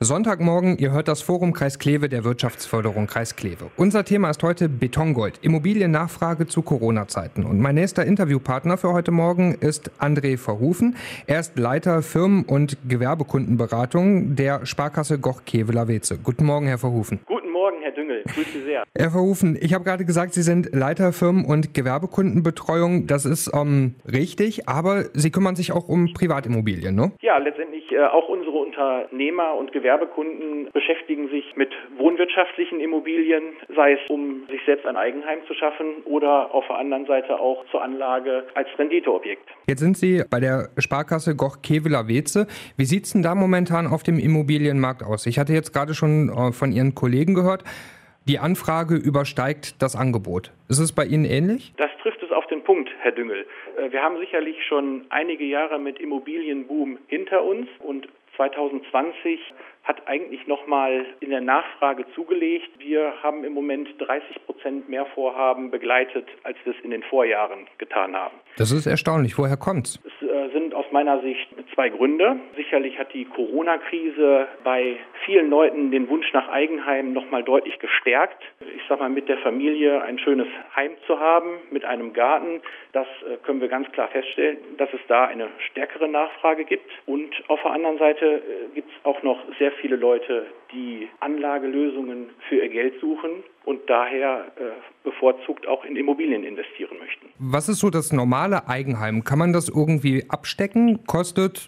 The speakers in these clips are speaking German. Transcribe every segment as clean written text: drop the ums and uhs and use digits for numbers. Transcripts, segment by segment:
Sonntagmorgen, ihr hört das Forum Kreis Kleve der Wirtschaftsförderung Kreis Kleve. Unser Thema ist heute Betongold, Immobiliennachfrage zu Corona-Zeiten. Und mein nächster Interviewpartner für heute Morgen ist André Verhoeven. Er ist Leiter Firmen- und Gewerbekundenberatung der Sparkasse Goch-Keveler-Weeze. Guten Morgen, Herr Verhoeven. Guten Morgen, Herr Düngel. Grüße Sie sehr. Herr Verhoeven, ich habe gerade gesagt, Sie sind Leiter Firmen- und Gewerbekundenbetreuung. Das ist richtig, aber Sie kümmern sich auch um Privatimmobilien, ne? Ja, letztendlich auch unsere Unternehmer und Gewerbekunden beschäftigen sich mit wohnwirtschaftlichen Immobilien, sei es um sich selbst ein Eigenheim zu schaffen oder auf der anderen Seite auch zur Anlage als Renditeobjekt. Jetzt sind Sie bei der Sparkasse Goch-Keveler-Weeze. Wie sieht es denn da momentan auf dem Immobilienmarkt aus? Ich hatte jetzt gerade schon von Ihren Kollegen gehört, die Anfrage übersteigt das Angebot. Ist es bei Ihnen ähnlich? Das trifft es auf den Punkt, Herr Düngel. Wir haben sicherlich schon einige Jahre mit Immobilienboom hinter uns und 2020 hat eigentlich nochmal in der Nachfrage zugelegt. Wir haben im Moment 30% mehr Vorhaben begleitet, als wir es in den Vorjahren getan haben. Das ist erstaunlich. Woher kommt's? Es sind aus meiner Sicht zwei Gründe. Sicherlich hat die Corona-Krise bei vielen Leuten den Wunsch nach Eigenheim nochmal deutlich gestärkt. Ich sag mal, mit der Familie ein schönes Heim zu haben, mit einem Garten. Das können wir ganz klar feststellen, dass es da eine stärkere Nachfrage gibt. Und auf der anderen Seite gibt es auch noch sehr viele Leute, die Anlagelösungen für ihr Geld suchen und daher bevorzugt auch in Immobilien investieren möchten. Was ist so das normale Eigenheim? Kann man das irgendwie abstecken? Kostet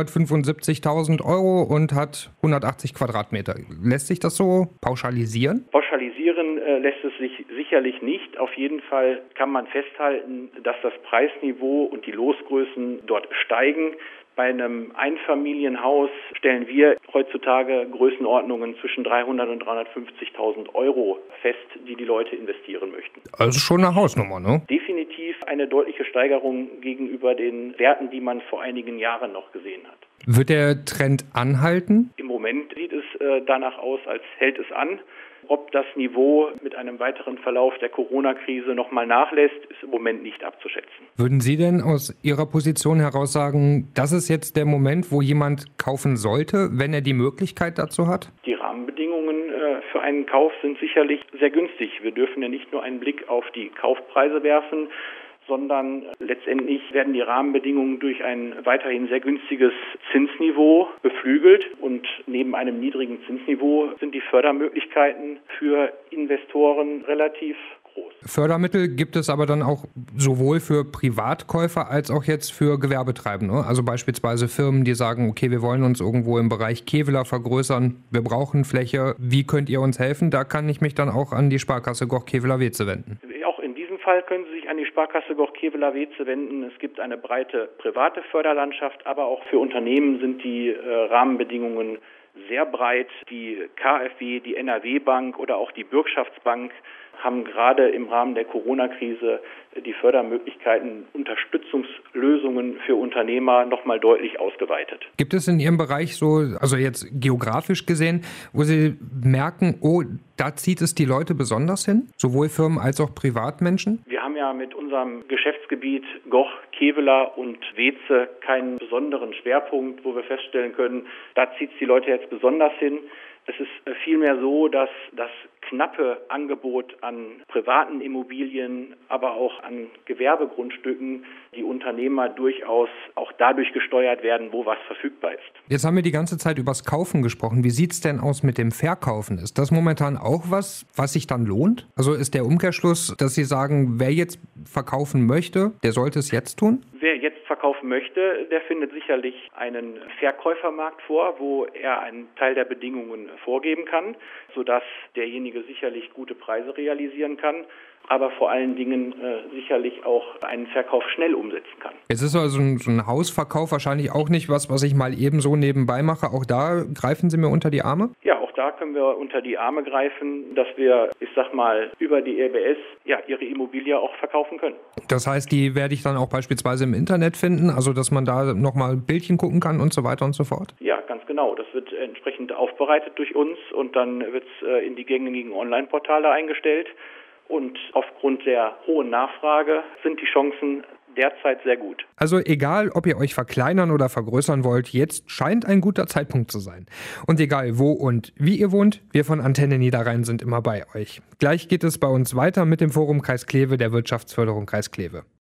175.000 € und hat 180 Quadratmeter. Lässt sich das so pauschalisieren? Pauschalisieren lässt es sich sicherlich nicht. Auf jeden Fall kann man festhalten, dass das Preisniveau und die Losgrößen dort steigen. Bei einem Einfamilienhaus stellen wir heutzutage Größenordnungen zwischen 300.000 und 350.000 € fest, die Leute investieren möchten. Also schon eine Hausnummer, ne? Definitiv eine deutliche Steigerung gegenüber den Werten, die man vor einigen Jahren noch gesehen hat. Wird der Trend anhalten? Im Moment sieht es danach aus, als hält es an. Ob das Niveau mit einem weiteren Verlauf der Corona-Krise nochmal nachlässt, ist im Moment nicht abzuschätzen. Würden Sie denn aus Ihrer Position heraus sagen, das ist jetzt der Moment, wo jemand kaufen sollte, wenn er die Möglichkeit dazu hat? Die Rahmenbedingungen für einen Kauf sind sicherlich sehr günstig. Wir dürfen ja nicht nur einen Blick auf die Kaufpreise werfen, sondern letztendlich werden die Rahmenbedingungen durch ein weiterhin sehr günstiges Zinsniveau beflügelt. Und neben einem niedrigen Zinsniveau sind die Fördermöglichkeiten für Investoren relativ groß. Fördermittel gibt es aber dann auch sowohl für Privatkäufer als auch jetzt für Gewerbetreibende. Also beispielsweise Firmen, die sagen, okay, wir wollen uns irgendwo im Bereich Keveler vergrößern, wir brauchen Fläche, wie könnt ihr uns helfen? Da kann ich mich dann auch an die Sparkasse Goch-Keveler-Weeze wenden. Auch in diesem Fall können Sie sich an die Sparkasse Goch-Keveler-Weeze wenden. Es gibt eine breite private Förderlandschaft, aber auch für Unternehmen sind die Rahmenbedingungen sehr breit. Die KfW, die NRW-Bank oder auch die Bürgschaftsbank haben gerade im Rahmen der Corona-Krise die Fördermöglichkeiten, Unterstützungslösungen für Unternehmer nochmal deutlich ausgeweitet. Gibt es in Ihrem Bereich so, also jetzt geografisch gesehen, wo Sie merken, oh, da zieht es die Leute besonders hin, sowohl Firmen als auch Privatmenschen? Wir haben ja mit unserem Geschäftsgebiet Goch, Keveler und Weeze keinen besonderen Schwerpunkt, wo wir feststellen können, da zieht es die Leute jetzt besonders hin. Es ist vielmehr so, dass das knappe Angebot an privaten Immobilien, aber auch an Gewerbegrundstücken die Unternehmer durchaus auch dadurch gesteuert werden, wo was verfügbar ist. Jetzt haben wir die ganze Zeit übers Kaufen gesprochen. Wie sieht's denn aus mit dem Verkaufen? Ist das momentan auch was sich dann lohnt? Also ist der Umkehrschluss, dass Sie sagen, wer jetzt verkaufen möchte, der sollte es jetzt tun? Wer jetzt verkaufen möchte, der findet sicherlich einen Verkäufermarkt vor, wo er einen Teil der Bedingungen vorgeben kann, sodass derjenige sicherlich gute Preise realisieren kann, aber vor allen Dingen sicherlich auch einen Verkauf schnell umsetzen kann. Jetzt ist also so ein Hausverkauf wahrscheinlich auch nicht was ich mal eben so nebenbei mache. Auch da greifen Sie mir unter die Arme? Ja, auch da können wir unter die Arme greifen, dass wir, ich sag mal, über die EBS ihre Immobilie auch verkaufen können. Das heißt, die werde ich dann auch beispielsweise im Internet finden, also dass man da nochmal Bildchen gucken kann und so weiter und so fort? Ja, ganz genau. Das wird entsprechend aufbereitet durch uns und dann wird es in die gängigen Online-Portale eingestellt. Und aufgrund der hohen Nachfrage sind die Chancen derzeit sehr gut. Also egal, ob ihr euch verkleinern oder vergrößern wollt, jetzt scheint ein guter Zeitpunkt zu sein. Und egal wo und wie ihr wohnt, wir von Antenne Niederrhein sind immer bei euch. Gleich geht es bei uns weiter mit dem Forum Kreis Kleve der Wirtschaftsförderung Kreis Kleve.